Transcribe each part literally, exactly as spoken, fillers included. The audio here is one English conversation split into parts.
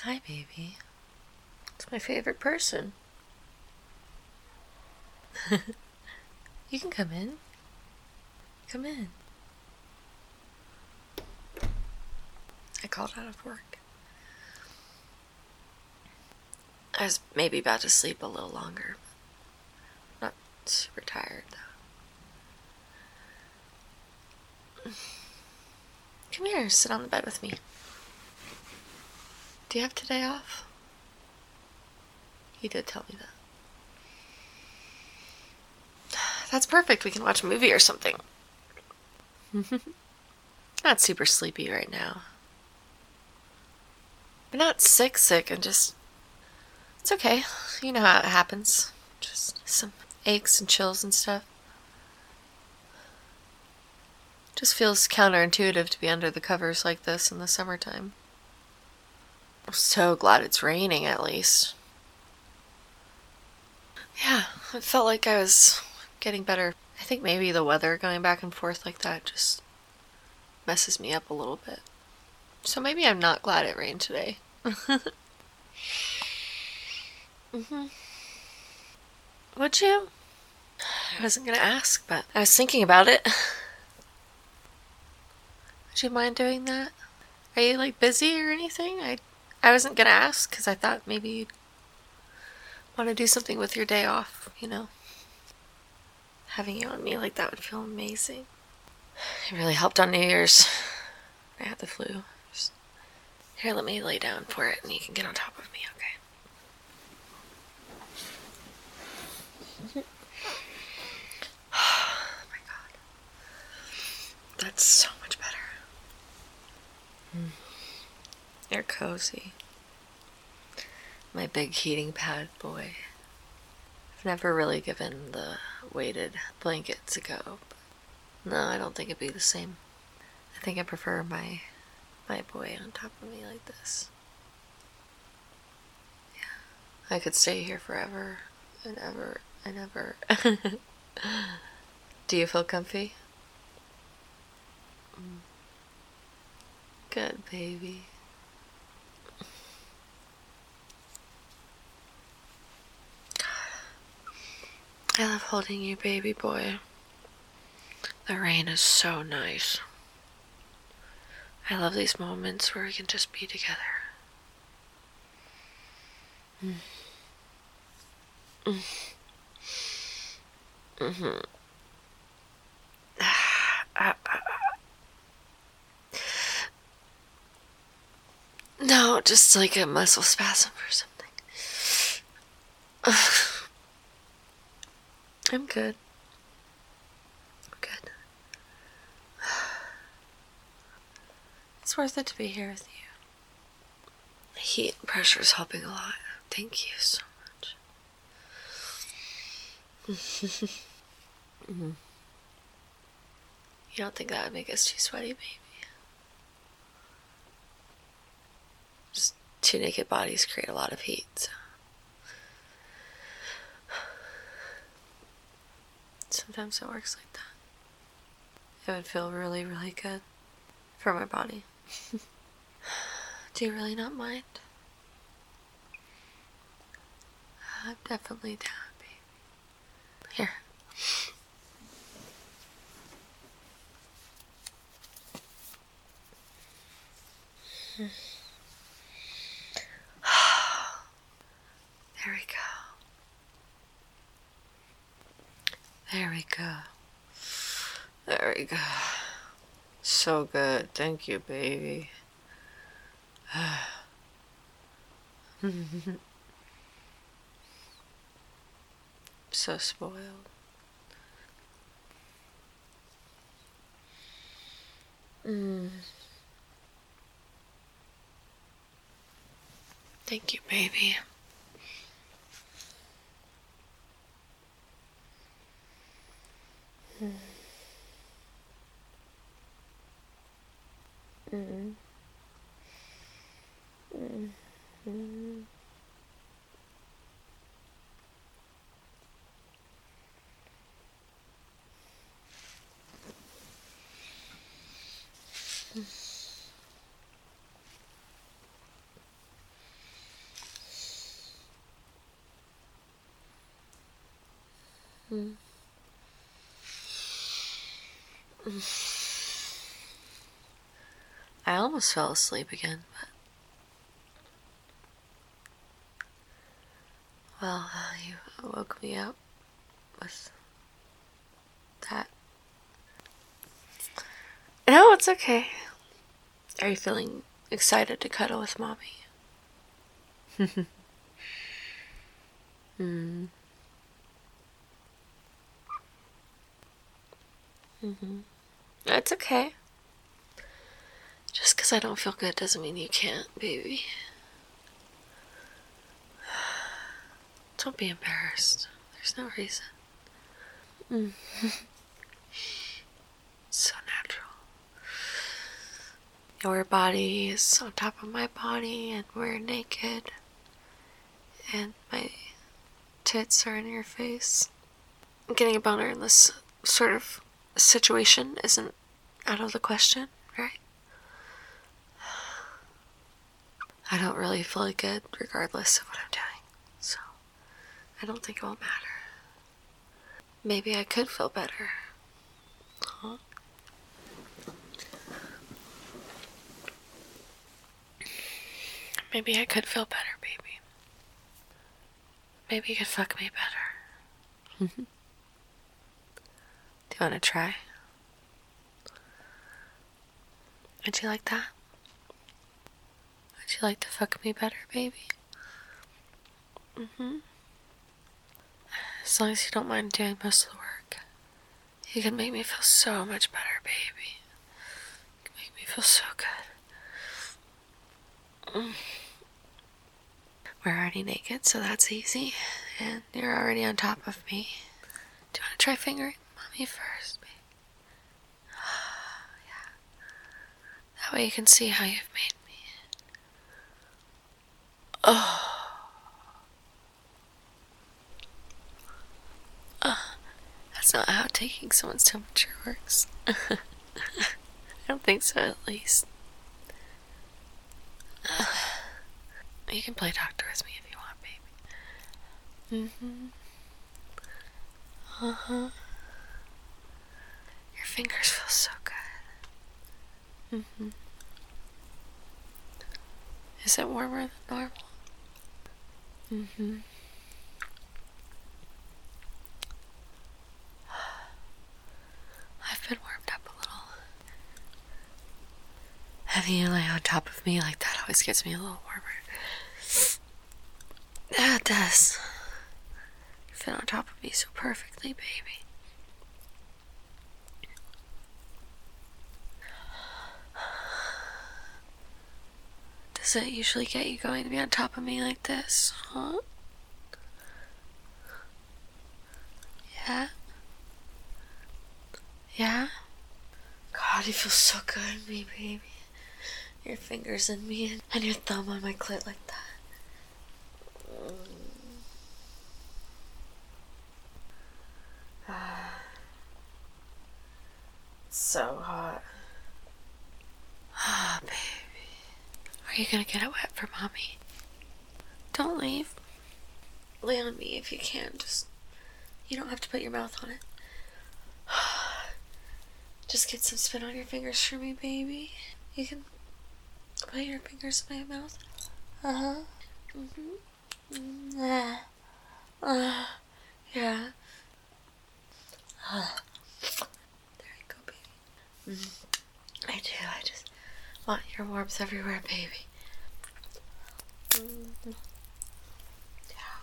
Hi, baby. It's my favorite person. You can come in. Come in. I called out of work. I was maybe about to sleep a little longer. Not super tired, though. Come here, sit on the bed with me. Do you have today off? You did tell me that. That's perfect. We can watch a movie or something. Not super sleepy right now. I'm not sick sick, I'm just... It's okay. You know how it happens. Just some aches and chills and stuff. Just feels counterintuitive to be under the covers like this in the summertime. I'm so glad it's raining, at least. Yeah, it felt like I was getting better. I think maybe the weather going back and forth like that just messes me up a little bit. So maybe I'm not glad it rained today. mm-hmm. Would you? I wasn't gonna ask, but I was thinking about it. Would you mind doing that? Are you like busy or anything? I I wasn't gonna ask because I thought maybe you'd want to do something with your day off, you know? Having you on me like that would feel amazing. It really helped on New Year's. I had the flu. Just... Here, let me lay down for it and you can get on top of me, okay? Oh my god. That's so much better. Mm. You're cozy. My big heating pad boy. I've never really given the weighted blankets a go. But no, I don't think it'd be the same. I think I prefer my my boy on top of me like this. Yeah. I could stay here forever and ever and ever. Do you feel comfy? Mm. Good, baby. I love holding you, baby boy. The rain is so nice. I love these moments where we can just be together. Mm. Mm. Mm-hmm. No, just like a muscle spasm or something. I'm good. I'm good. It's worth it to be here with you. The heat and pressure is helping a lot. Thank you so much. Mm-hmm. You don't think that would make us too sweaty, baby? Just two naked bodies create a lot of heat, so. Sometimes it works like that. It would feel really, really good for my body. Do you really not mind? I'm definitely down, baby. Here. There we go. There we go. There we go. So good. Thank you, baby. So spoiled. Mm. Thank you, baby. Mm. Mm. Mm. Mm. Mm. I almost fell asleep again, but well, you woke me up with that. No, it's okay. Are you feeling excited to cuddle with mommy? Hmm. Mm-hmm. That's okay. Just because I don't feel good doesn't mean you can't, baby. Don't be embarrassed. There's no reason. Mm. So natural. Your body is on top of my body, and we're naked. And my tits are in your face. Getting a boner in this sort of situation isn't out of the question, right? I don't really feel good regardless of what I'm doing, so I don't think it will matter. Maybe I could feel better. Huh? Maybe I could feel better, baby. Maybe you could fuck me better. Do you want to try? Would you like that? Would you like to fuck me better, baby? Mm-hmm. As long as you don't mind doing most of the work. You can make me feel so much better, baby. You can make me feel so good. Mm. We're already naked, so that's easy. And you're already on top of me. Do you want to try fingering mommy first, baby? Yeah. That way you can see how you've made me. Oh. Uh, that's not how taking someone's temperature works. I don't think so, at least. Uh, you can play doctor with me if you want, baby. Mm-hmm. Uh-huh. Your fingers feel so good. Mm-hmm. Is it warmer than normal? Mm-hmm. I've been warmed up a little. Having you lay on top of me like that always gets me a little warmer. Yeah, it does. You fit on top of me so perfectly, baby. Does it usually get you going to be on top of me like this, huh? Yeah? Yeah? God, you feel so good in me, baby. Your fingers in me and your thumb on my clit like that. Mm. Ah. It's so hot. Ah, baby. Are you gonna get it wet for mommy? Don't leave. Lay on me if you can. Just, you don't have to put your mouth on it. Just get some spit on your fingers for me, baby. You can put your fingers in my mouth. Uh-huh. Mm-hmm. Mm-hmm. Uh, yeah. Uh, there you go, baby. Mm-hmm. I do. I just want your warmth everywhere, baby. Mm-hmm. Yeah.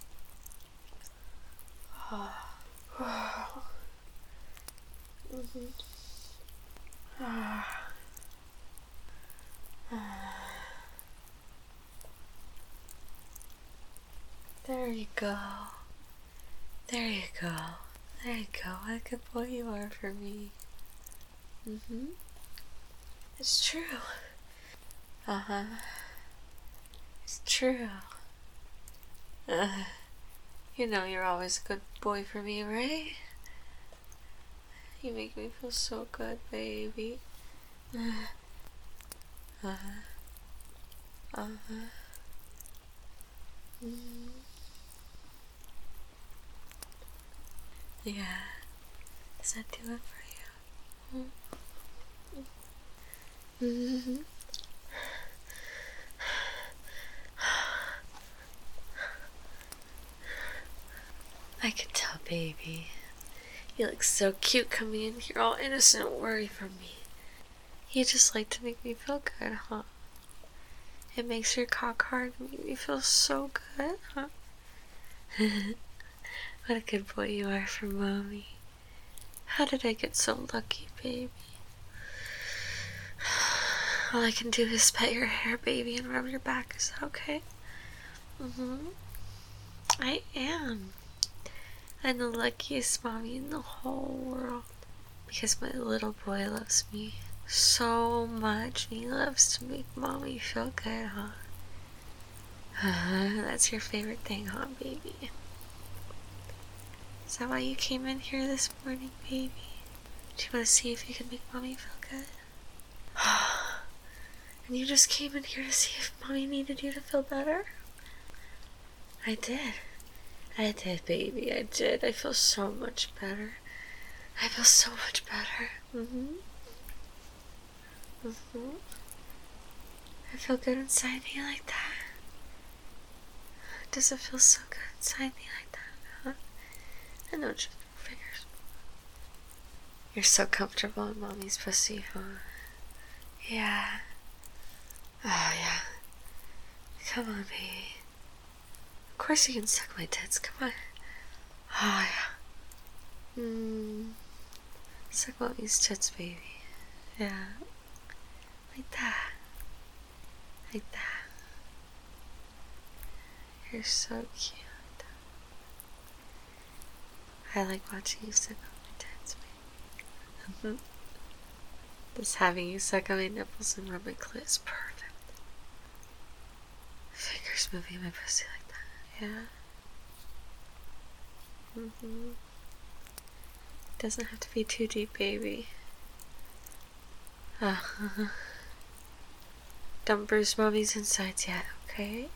Oh. Mm-hmm. Ah. There you go. There you go. There you go. What a good boy you are for me. Mm-hmm. It's true. Uh-huh. It's true. Uh, you know you're always a good boy for me, right? You make me feel so good, baby. Uh-huh. Uh-huh. Mm. Yeah. Does that do it for you? Mm-hmm. I can tell, baby. You look so cute coming in here all innocent and worried from me. You just like to make me feel good, huh? It makes your cock hard and make me feel so good, huh? What a good boy you are for Mommy. How did I get so lucky, baby? All I can do is pet your hair, baby, and rub your back. Is that okay? Mm-hmm. I am. I'm the luckiest mommy in the whole world. Because my little boy loves me so much. And he loves to make Mommy feel good, huh? Uh, that's your favorite thing, huh, baby? Is that why you came in here this morning, baby? Do you want to see if you can make Mommy feel good? And you just came in here to see if Mommy needed you to feel better? I did. I did, baby. I did. I feel so much better. I feel so much better. Mm-hmm. Mm-hmm. I feel good inside me like that. Does it feel so good inside me like that, huh? I know, just fingers. You're so comfortable in Mommy's pussy, huh? Yeah. Oh, yeah. Come on, baby. Of course you can suck my tits. Come on. Oh, yeah. Mmm. Suck Mommy's tits, baby. Yeah. Like that. Like that. You're so cute. I like watching you suck on my tits, baby. Just having you suck on my nipples and rub my clit is perfect. Fingers moving my pussy like that, yeah? Mm-hmm. Doesn't have to be too deep, baby. Uh-huh. Don't bruise Mommy's insides yet, okay?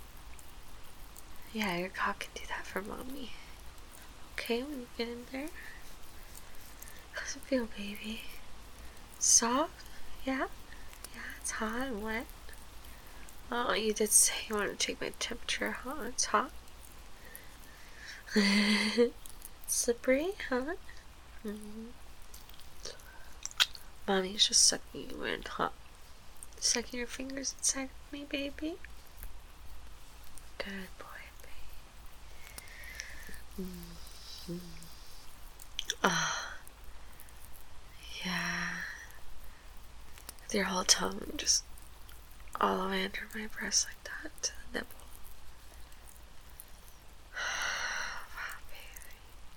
Yeah, your cock can do that for Mommy. Okay, when you get in there. How's it feel, baby? Soft? Yeah? Yeah, it's hot and wet. Oh, you did say you wanted to take my temperature, huh? It's hot. Slippery, huh? Mm-hmm. Mommy's just sucking you in, huh? Sucking your fingers inside of me, baby. Good boy, baby. Mm-hmm. Ah, yeah. With your whole tongue just all the way under my breast like that to the nipple. Wow, baby.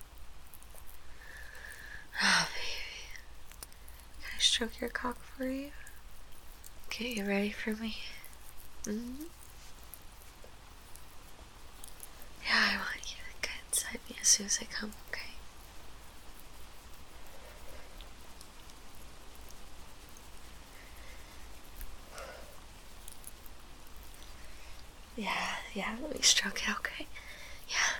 Oh, baby. Can I stroke your cock for you? Okay, you ready for me? Mm-hmm. Yeah, I want you to get inside me as soon as I come, okay? Yeah, yeah, let me stroke it, okay? Yeah.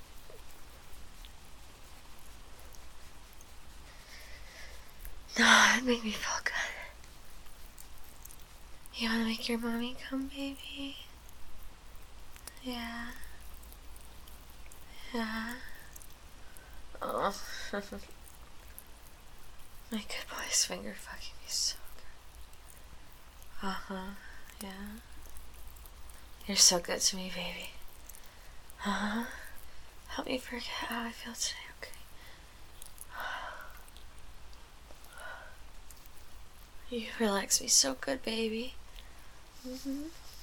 No, it made me feel good. You wanna make your Mommy come, baby? Yeah. Yeah. Oh. My good boy's finger fucking me so good. Uh-huh. Yeah. You're so good to me, baby. Uh-huh. Help me forget how I feel today, okay? You relax me so good, baby. Mm-hmm.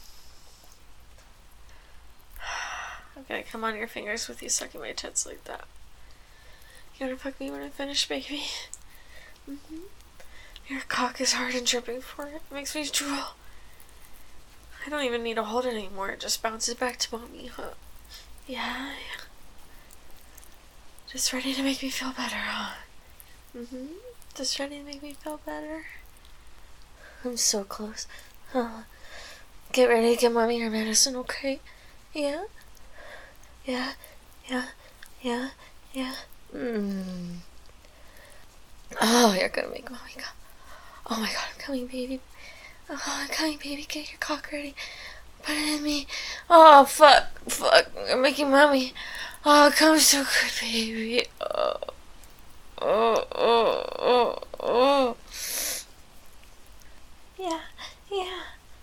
I'm gonna come on your fingers with you sucking my tits like that. You wanna fuck me when I finish, baby? Mm-hmm. Your cock is hard and dripping for it. It makes me drool. I don't even need to hold it anymore. It just bounces back to Mommy, huh? Yeah, yeah. Just ready to make me feel better, huh? Mm-hmm. Just ready to make me feel better. I'm so close. Uh, get ready to give Mommy her medicine, okay? Yeah? Yeah, yeah, yeah, yeah. Mm. Oh, you're gonna make mommy come. Oh my god, I'm coming, baby. Oh, I'm coming, baby. Get your cock ready. Put it in me. Oh, fuck. Fuck. You're making mommy. Oh, it comes so good, baby. Oh. Oh, oh, oh, oh. Yeah, yeah.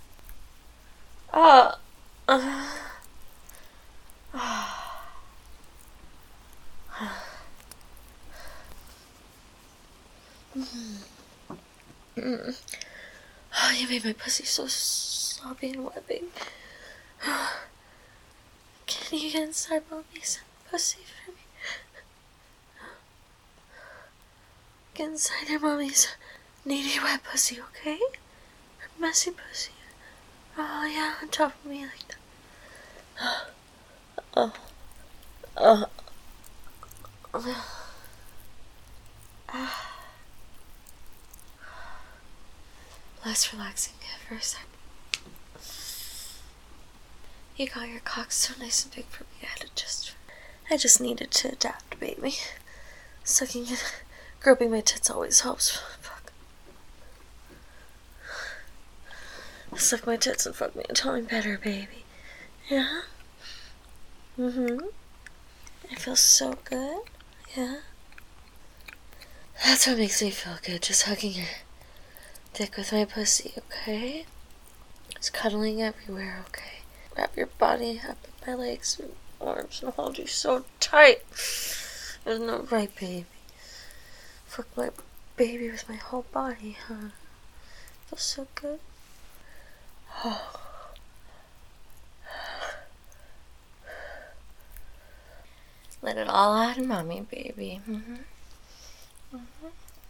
Oh. Uh. Oh. Mm. Mm. Oh, you made my pussy so sloppy and wet, baby. Can you get inside mommy's pussy for me? Get inside your mommy's needy wet pussy, okay? Her messy pussy. Oh yeah, on top of me like that. Oh. Oh. Oh. Ah. Less relaxing for a sec. You got your cock so nice and big for me. I had to just, I just needed to adapt, baby. Sucking it, groping my tits always helps. Fuck. Suck my tits and fuck me until I'm better, baby. Yeah. Mhm. It feels so good. Yeah. That's what makes me feel good. Just hugging your dick with my pussy, okay? Just cuddling everywhere, okay? Wrap your body up in my legs and arms and hold you so tight. There's no right, baby. Fuck my baby with my whole body, huh? Feels so good. Oh. Let it all out of mommy, baby. Mm-hmm. Mm-hmm.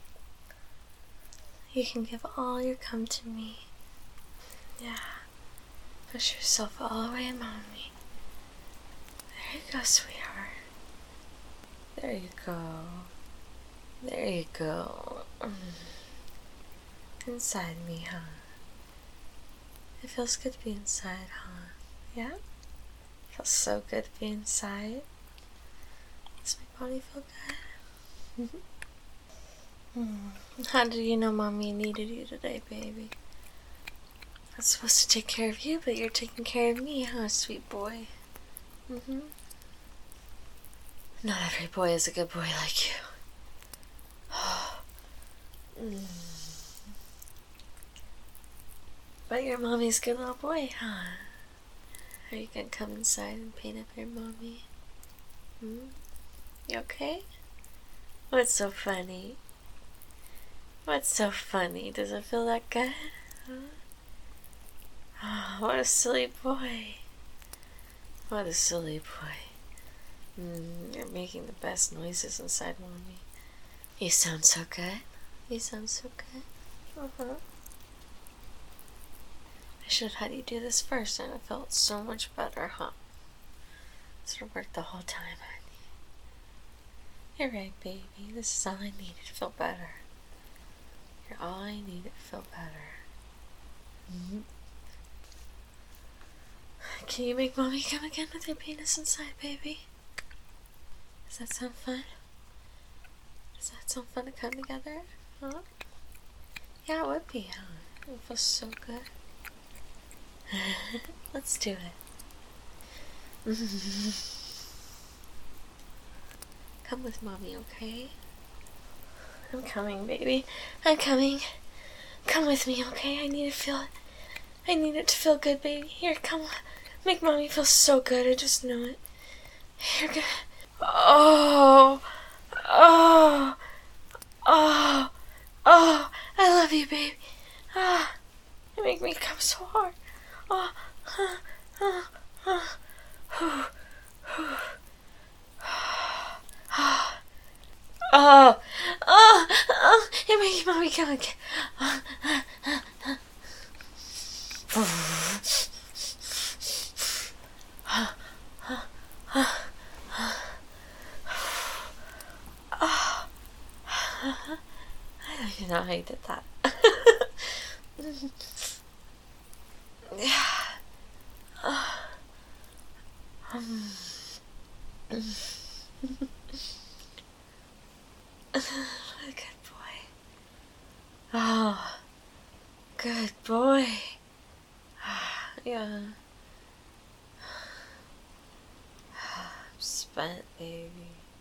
You can give all your cum to me. Yeah. Push yourself all the way in mommy. There you go, sweetheart. There you go. There you go. Mm. Inside me, huh? It feels good to be inside, huh? Yeah? It feels so good to be inside. Does my body feel good? Mm. How did you know mommy needed you today, baby? I was supposed to take care of you, but you're taking care of me, huh, sweet boy? Mm-hmm. Not every boy is a good boy like you. Mm. But your mommy's a good little boy, huh? Are you gonna come inside and paint up your mommy? Hmm? You okay? What's so funny? What's so funny? Does it feel that good? Huh? Oh, what a silly boy. What a silly boy. Mm, you're making the best noises inside mommy. You sound so good. You sound so good. Uh-huh. I should have had you do this first and it felt so much better, huh? This would have worked the whole time, honey. You're right, baby. This is all I needed to feel better. You're all I needed to feel better. Mm-hmm. Can you make mommy come again with your penis inside, baby? Does that sound fun? Does that sound fun to come together? Huh? Yeah, it would be, huh? It feels so good. Let's do it. Come with mommy, okay? I'm coming, baby. I'm coming. Come with me, okay? I need to feel it. I need it to feel good, baby. Here, come on. Make mommy feel so good. I just know it. Here, go. Oh. Oh. Oh. Oh. I love you, baby. Ah. You make me come so hard. Oh. Uh, uh, uh. Oh. Oh, oh, oh, you're making mommy come again. Oh, uh, uh, uh. I don't even know how you did that. Yeah. Um. Good boy. Oh, good boy. Yeah. I'm spent, baby.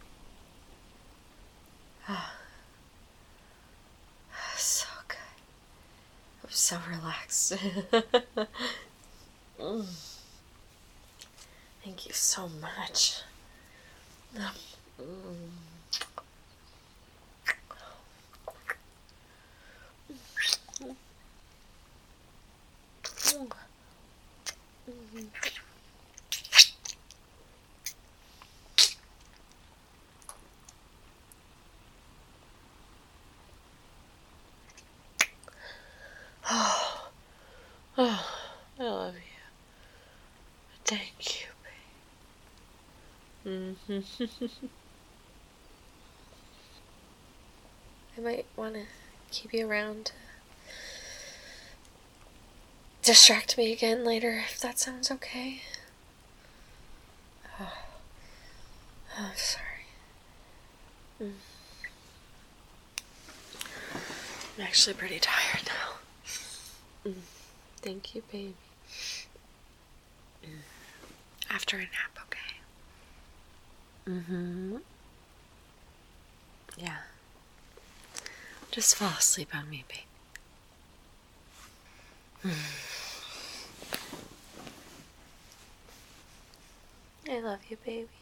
So good. I'm so relaxed. Mm. Thank you so much. Mm. Oh, oh, I love you. Thank you, babe. Mm-hmm. I might want to keep you around to distract me again later, if that sounds okay. Oh, I'm sorry. Mm. I'm actually pretty tired now. Mm. Thank you, baby. Mm. After a nap, okay? Mm-hmm. Yeah. Just fall asleep on me, baby. Mm. I love you, baby.